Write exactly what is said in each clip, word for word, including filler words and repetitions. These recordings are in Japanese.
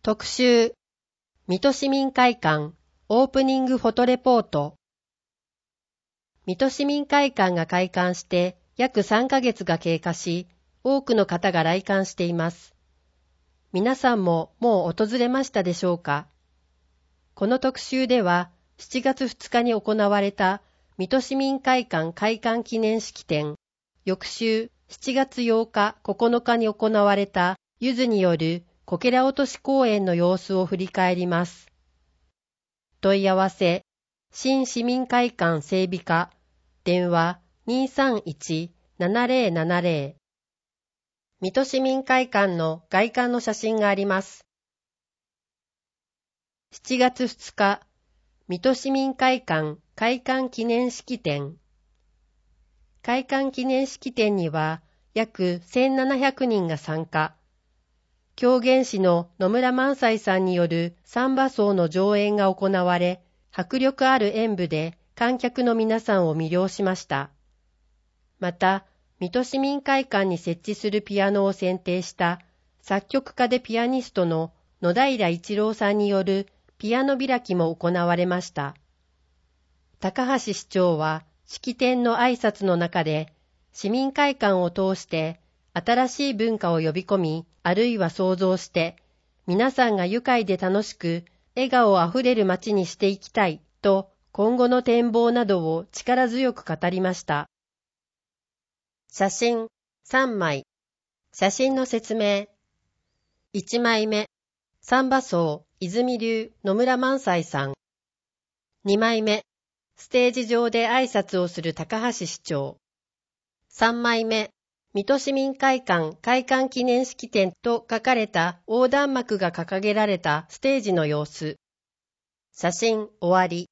特集、水戸市民会館オープニングフォトレポート。水戸市民会館が開館して約さんかげつが経過し、多くの方が来館しています。皆さんももう訪れましたでしょうか。この特集では、しちがつふつかに行われた水戸市民会館開館記念式典、翌週しちがつようか、ここのかに行われたゆずによるこけら落とし公演の様子を振り返ります。問い合わせ、新市民会館整備課、電話 にーさんいち ななぜろななぜろ。水戸市民会館の外観の写真があります。しちがつふつか、水戸市民会館開館記念式典。開館記念式典には約せんななひゃくにんが参加。狂言師の野村萬斎さんによる三番荘の上演が行われ、迫力ある演舞で観客の皆さんを魅了しました。また、水戸市民会館に設置するピアノを選定した作曲家でピアニストの野平一郎さんによるピアノ開きも行われました。高橋市長は式典の挨拶の中で、市民会館を通して新しい文化を呼び込み、あるいは創造して、皆さんが愉快で楽しく、笑顔あふれる街にしていきたいと、今後の展望などを力強く語りました。写真さんまい。写真の説明。いちまいめ、三番荘泉流野村萬斎さん。にまいめ、ステージ上で挨拶をする高橋市長。さんまいめ、水戸市民会館開館記念式典と書かれた横断幕が掲げられたステージの様子。写真終わり。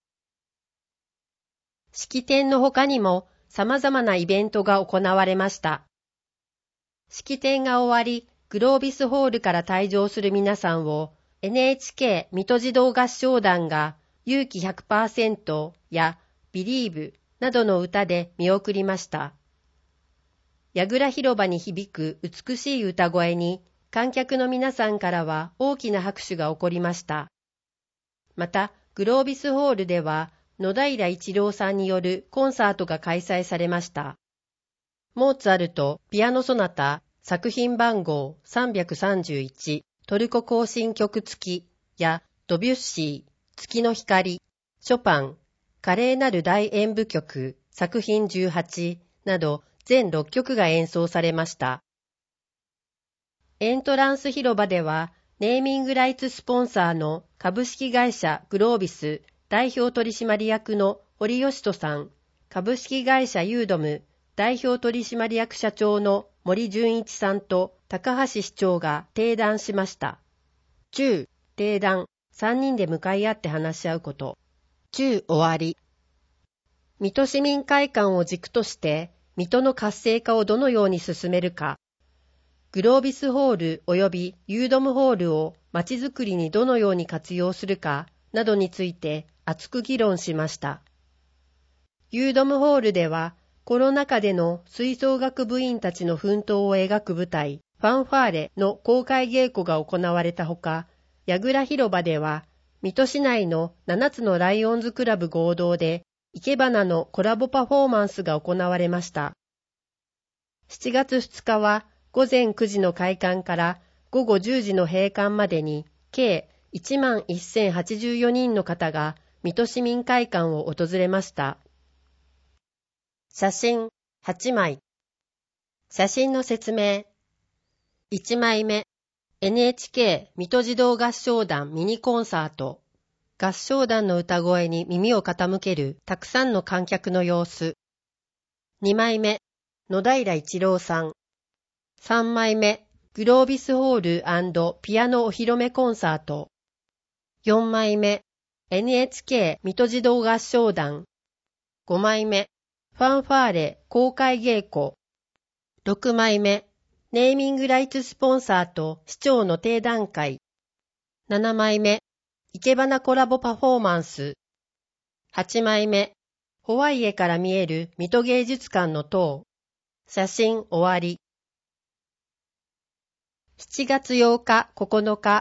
式典の他にも様々なイベントが行われました。式典が終わり、グロービスホールから退場する皆さんを エヌエイチケー 水戸児童合唱団が勇気 ひゃくパーセント や Believe などの歌で見送りました。櫓広場に響く美しい歌声に観客の皆さんからは大きな拍手が起こりました。また、グロービスホールでは野平一郎さんによるコンサートが開催されました。モーツァルトピアノソナタ作品番号さんびゃくさんじゅういちトルコ行進曲付きやドビュッシー月の光、ショパン、華麗なる大演舞曲作品じゅうはちなど全ろっきょくが演奏されました。エントランス広場ではネーミングライツスポンサーの株式会社グロービス代表取締役の堀義人さん、株式会社ユードム代表取締役社長の森純一さんと高橋市長が定談しました。中、定談、さんにんで向かい合って話し合うこと。中終わり。水戸市民会館を軸として、水戸の活性化をどのように進めるか。グロービスホール及びユードムホールをまちづくりにどのように活用するかなどについて熱く議論しました。ユードムホールではコロナ禍での吹奏楽部員たちの奮闘を描く舞台ファンファーレの公開稽古が行われたほか、櫓広場では水戸市内のななつのライオンズクラブ合同で生け花のコラボパフォーマンスが行われました。しちがつふつかはごぜんくじの開館からごごじゅうじの閉館までに計 いちまんせんはちじゅうよにんの方が水戸市民会館を訪れました。写真はちまい。写真の説明。いちまいめ、エヌエイチケー 水戸児童合唱団ミニコンサート。合唱団の歌声に耳を傾けるたくさんの観客の様子。にまいめ、野平一郎さん。さんまいめ、グロービスホール&ピアノお披露目コンサート。よんまいめ、エヌエイチケー 水戸児童合唱団。ごまいめ、ファンファーレ公開稽古。ろくまいめ、ネーミングライツスポンサーと市長の定談会。ななまいめ、生け花コラボパフォーマンス。はちまいめ、ホワイエから見える水戸芸術館の塔。写真終わり。しちがつようか、ここのか、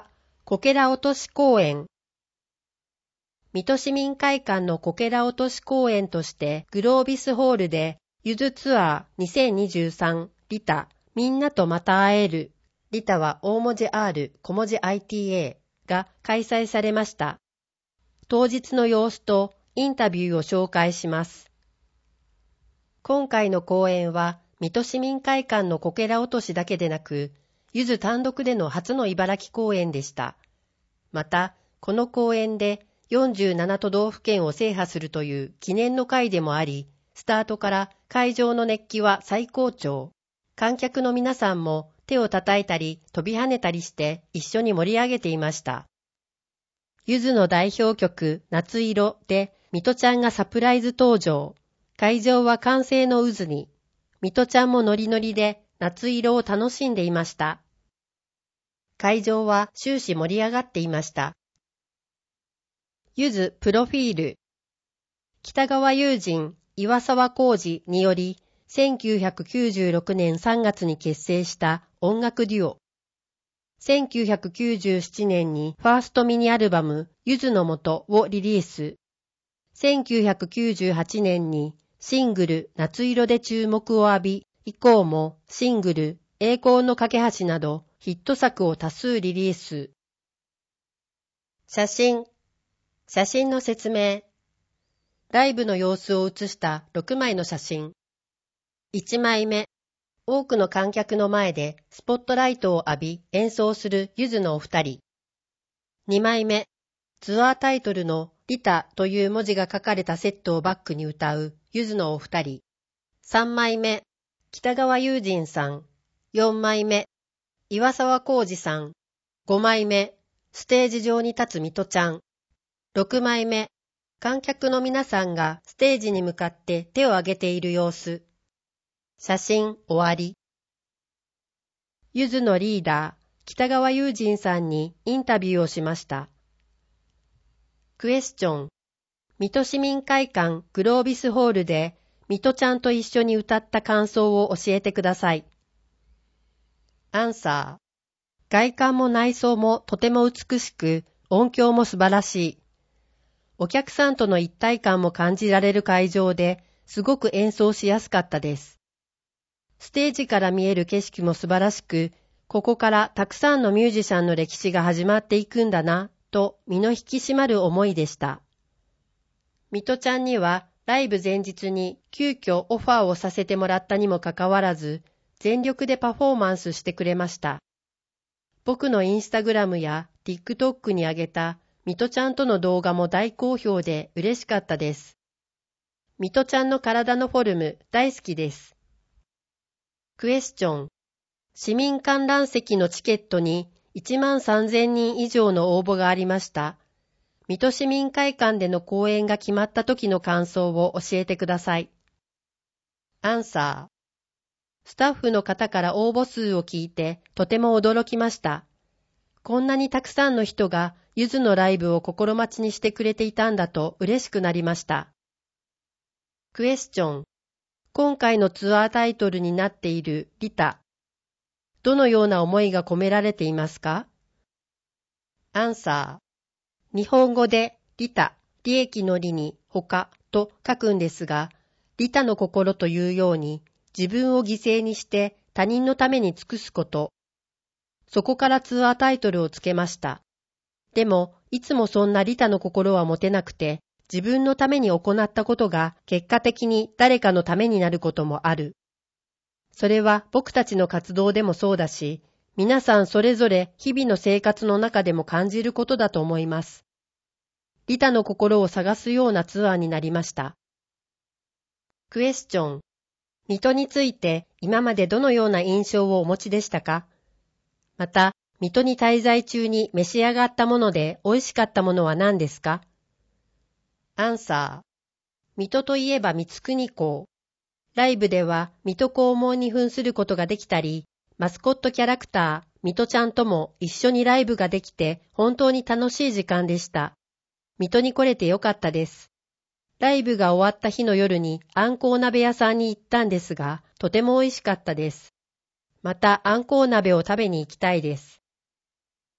こけら落とし公園。水戸市民会館のこけら落とし公園としてグロービスホールでゆずツアーにせんにじゅうさんリタみんなとまた会えるリタは大文字 R 小文字 アイティーエー が開催されました。当日の様子とインタビューを紹介します。今回の公演は水戸市民会館のこけら落としだけでなく、ゆず単独での初の茨城公演でした。また、この公演でよんじゅうなな都道府県を制覇するという記念の会でもあり、スタートから会場の熱気は最高潮。観客の皆さんも手を叩いたり飛び跳ねたりして一緒に盛り上げていました。ゆずの代表曲夏色で水戸ちゃんがサプライズ登場。会場は歓声の渦に。水戸ちゃんもノリノリで夏色を楽しんでいました。会場は終始盛り上がっていました。ゆずプロフィール。北川悠仁、岩沢浩二によりせんきゅうひゃくきゅうじゅうろくねんさんがつに結成した音楽デュオ。せんきゅうひゃくきゅうじゅうななねんにファーストミニアルバムゆずの素をリリース。せんきゅうひゃくきゅうじゅうはちねんにシングル夏色で注目を浴び、以降もシングル栄光の架け橋などヒット作を多数リリース。写真。写真の説明。ライブの様子を写したろくまいの写真。いちまいめ。多くの観客の前でスポットライトを浴び演奏するゆずのお二人。にまいめ。ツアータイトルのリタという文字が書かれたセットをバックに歌うゆずのお二人。さんまいめ。北川悠仁さん。よんまいめ。岩沢浩二さん。ごまいめ。ステージ上に立つ水戸ちゃん。ろくまいめ。観客の皆さんがステージに向かって手を挙げている様子。写真終わり。ゆずのリーダー、北川悠仁さんにインタビューをしました。クエスチョン。水戸市民会館グロービスホールで水戸ちゃんと一緒に歌った感想を教えてください。アンサー。外観も内装もとても美しく、音響も素晴らしい。お客さんとの一体感も感じられる会場ですごく演奏しやすかったです。ステージから見える景色も素晴らしく、ここからたくさんのミュージシャンの歴史が始まっていくんだな、と身の引き締まる思いでした。水戸ちゃんにはライブ前日に急遽オファーをさせてもらったにもかかわらず、全力でパフォーマンスしてくれました。僕のインスタグラムや TikTok に上げた水戸ちゃんとの動画も大好評で嬉しかったです。水戸ちゃんの体のフォルム大好きです。クエスチョン。市民観覧席のチケットにいちまんさんぜんにん以上の応募がありました。水戸市民会館での公演が決まった時の感想を教えてください。アンサー。スタッフの方から応募数を聞いてとても驚きました。こんなにたくさんの人がゆずのライブを心待ちにしてくれていたんだと嬉しくなりました。クエスチョン。今回のツアータイトルになっているリタ。どのような思いが込められていますか？アンサー。日本語で利他、利益の利に他と書くんですが、利他の心というように自分を犠牲にして他人のために尽くすこと。そこからツアータイトルをつけました。でも、いつもそんな利他の心は持てなくて、自分のために行ったことが結果的に誰かのためになることもある。それは僕たちの活動でもそうだし、皆さんそれぞれ日々の生活の中でも感じることだと思います。利他の心を探すようなツアーになりました。クエスチョン。水戸について今までどのような印象をお持ちでしたか？また、水戸に滞在中に召し上がったもので美味しかったものは何ですか？アンサー。水戸といえば光圀公。ライブでは水戸黄門に扮することができたり、マスコットキャラクター、水戸ちゃんとも一緒にライブができて本当に楽しい時間でした。水戸に来れてよかったです。ライブが終わった日の夜にあんこう鍋屋さんに行ったんですが、とても美味しかったです。またあんこう鍋を食べに行きたいです。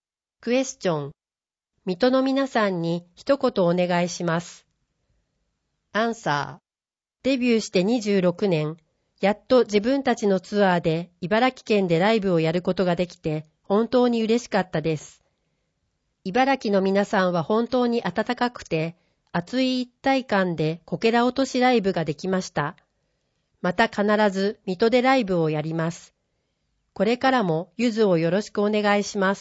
クエスチョン。水戸の皆さんに一言お願いします。アンサー。デビューしてにじゅうろくねん、やっと自分たちのツアーで茨城県でライブをやることができて本当に嬉しかったです。茨城の皆さんは本当に温かくて熱い一体感でこけら落としライブができました。また必ず水戸でライブをやります。これからもゆずをよろしくお願いします。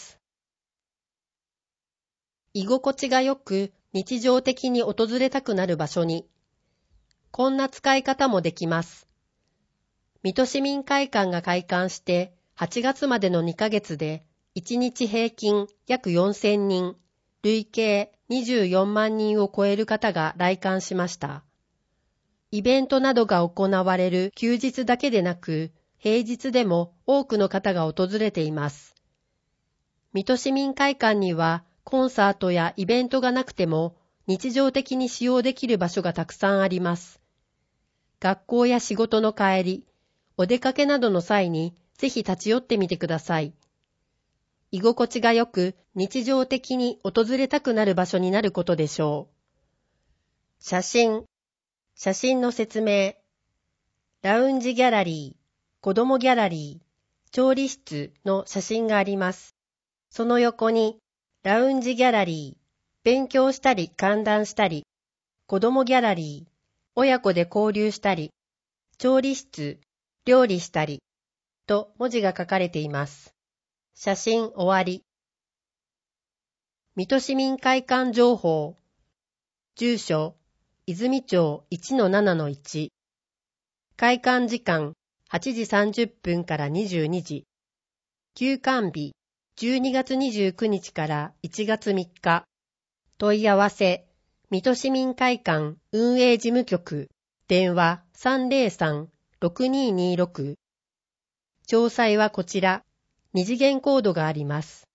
居心地がよく日常的に訪れたくなる場所に。こんな使い方もできます。水戸市民会館が開館してはちがつまでのにかげつでいちにち平均約よんせんにん、累計にじゅうよんまんにんを超える方が来館しました。イベントなどが行われる休日だけでなく、平日でも多くの方が訪れています。水戸市民会館にはコンサートやイベントがなくても日常的に使用できる場所がたくさんあります。学校や仕事の帰り、お出かけなどの際にぜひ立ち寄ってみてください。居心地がよく日常的に訪れたくなる場所になることでしょう。写真。写真の説明。ラウンジギャラリー。子供ギャラリー、調理室の写真があります。その横に、ラウンジギャラリー、勉強したり歓談したり、子供ギャラリー、親子で交流したり、調理室、料理したり、と文字が書かれています。写真終わり。水戸市民会館情報。住所、泉町 いちのななのいち。開館時間、はちじさんじゅっぷんからにじゅうにじ。休館日、じゅうにがつにじゅうくにちからいちがつみっか。問い合わせ、水戸市民会館運営事務局、電話 さんぜろさん ろくにーにーろく。詳細はこちら、二次元コードがあります。